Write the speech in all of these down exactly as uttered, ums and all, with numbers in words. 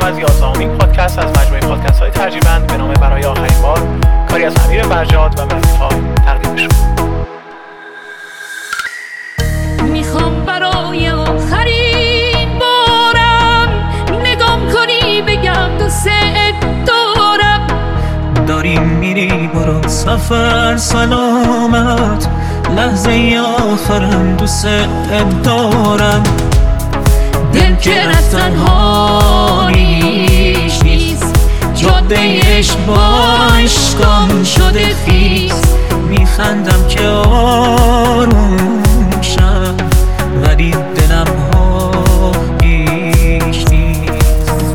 از یازدهمین پادکست از مجموعه پادکست های ترجیبند به نام برای آخرین بار، کاری از امیر فرجاد و ملیفای تقدیم شد. میخوام برای آخرین بارم نگام کنی بگم دوست دارم. داریم میری برو سفر سلامت، لحظه آخرم دوست دارم. دل که رفتن حالیش نیست، جادهش با عشقام شده خیس. میخندم که آروم شم ولی دلم حالیش نیست.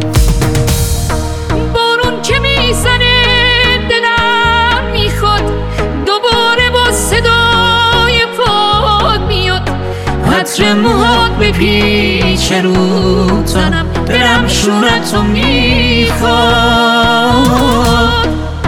بارون که میزنه دلم میخواد دوباره با صدای پاد میاد. عطر موهات بپیچه رو تنم، دلم شونتو میخواد.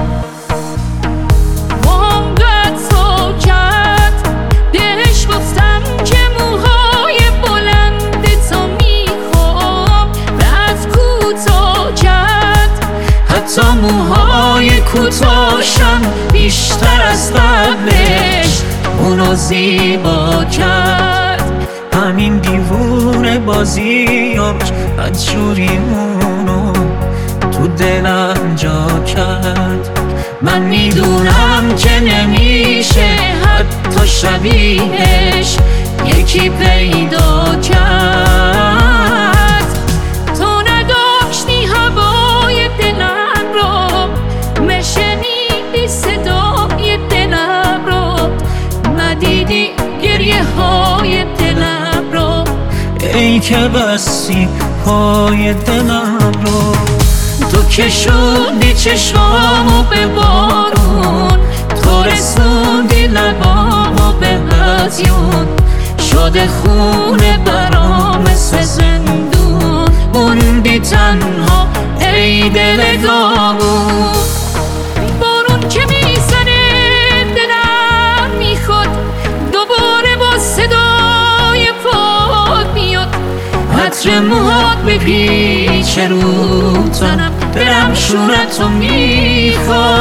وانقدر ساکت بهش گفتم که موهای بلند تو میخوام. رفت کوتاه کرد حتی موهای کوتاهشم بیشتر از قبلش اونو زیبا کرد. همین دیوونه بازیاش بدجوری اونو تو دلم جا کرد. من میدونم که نمیشه حتی شبیهش یکی پیدا کرد. تو نداشتی هوای دلم رو، مشنیدی صدای دلم رو، ندیدی گریه های دلم رو. ای که بستی پای دلم رو، تو کشوندی چشامو به بارون، تو رسوندی لبامو به هدیون. شده خونه برام مثل زندون، موندی تنها ای دل داغون. بارون که میزنه دلم میخواد دوباره با صدای پاد میاد. عطر موهات بپیچه رو تنم، دلم شونتو میخواد.